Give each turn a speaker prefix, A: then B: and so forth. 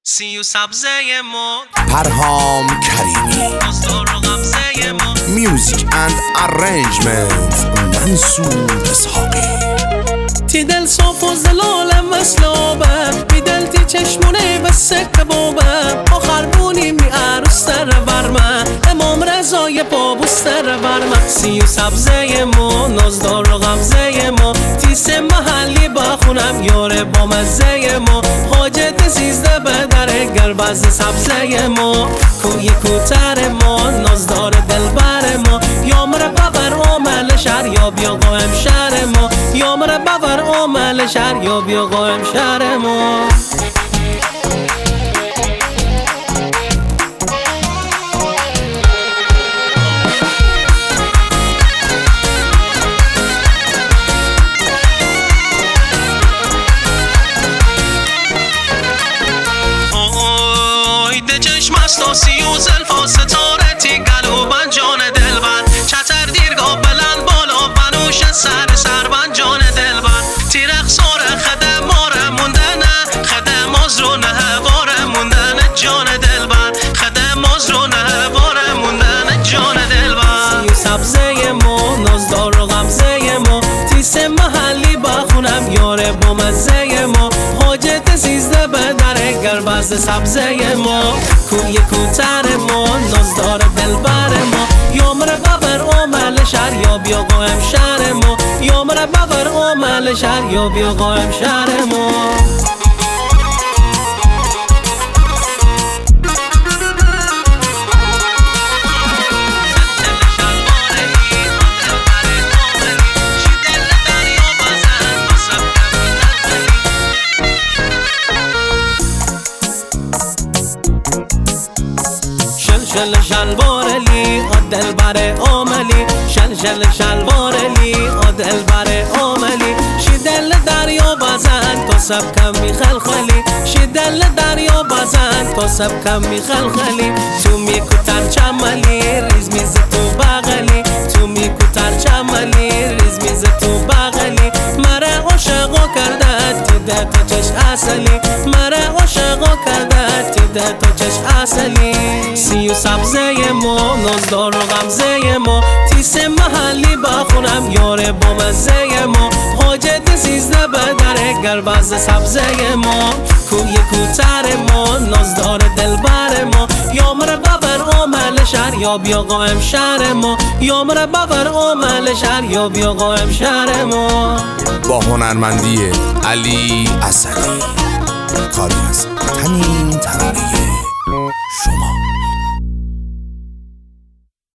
A: سیو سبزه ما
B: پرهام کریمی
A: دستار و غمزه ما
B: میوزیک اند ارنجمنت منصور اسحاقی
C: تی دل صاف و زلالم مثل آبم بی دل تی چشمونه بس کبابم آخر بونی می عروس در ورمه امام رضای پابوس در ورمه سیو سبزه ما نازدار و غمزه ما تیس محلی بخونم یاره با مزه ما حاجت سیزده به در گربز سبزه ما کوی کوتر ما نازدار دلبر ما یا مره ببر عمل شهر یا بیا قایم شهر ما یا مره ببر عمل شهر یا بیا قایم شهر ما
A: سی و زلفا ستاره تی گلوبن جان دلبر چتر دیرگاه بلند بالا بنوش سر جان دلبر تی رقصار خدم ماره موندنه خدم آز رو نه واره موندنه جان دلبر خدم آز رو نه واره موندنه جان دلبر
C: سیو سبزه ما نازدار و غمزه ما تیس محلی بخونم یاره با مزه ما حاجت سیزده به در گربز سبزه ما کوی کوتر ما نازدار دلبر ما یا مره ببر عمل شهر یا بیا قایم شهر ما یا مره ببر عمل شهر یا بیا قایم شهر ما شل شلوار لی دلبر عاملی شل شلوار لی دلبر عاملی شی دل دریا بزن تو سب کم میخلخلی شی دل دریا بزن تو سب کم میخلخلی تو میکوتر چملی ریز میز تو بغلی تو میکوتر چملی ریز میز تو بغلی مره عاشقا کرده تیده تو چش اصلی مره عاشقا کرده تیده تو چش اصلی سیو سبزه ما نازدار و غمزه ما تیس محلی بخونم یاره با مزه ما حاجت سیزده به در گربز سبزه ما کوی کوتر ما نازدار دلبر ما یا مره ببر عمل شهر یا بیا قایم شهر ما یا مره ببر عمل شهر یا بیا قایم شهر ما
B: با هنرمندی علی اسدی کاری از همین